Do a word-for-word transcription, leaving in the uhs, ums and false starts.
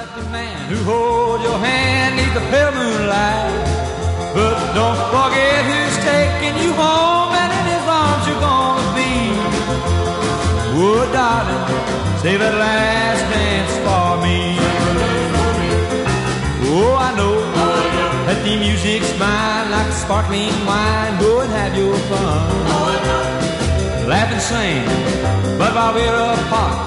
the man who holds your hand neath the pale moonlight. But don't forget who's taking you home, and in his arms you're gonna be. Oh, darling, save that last dance for me. Oh, I know that the music's mine like sparkling wine. Go and have your fun, laugh and sing, but while we're apart,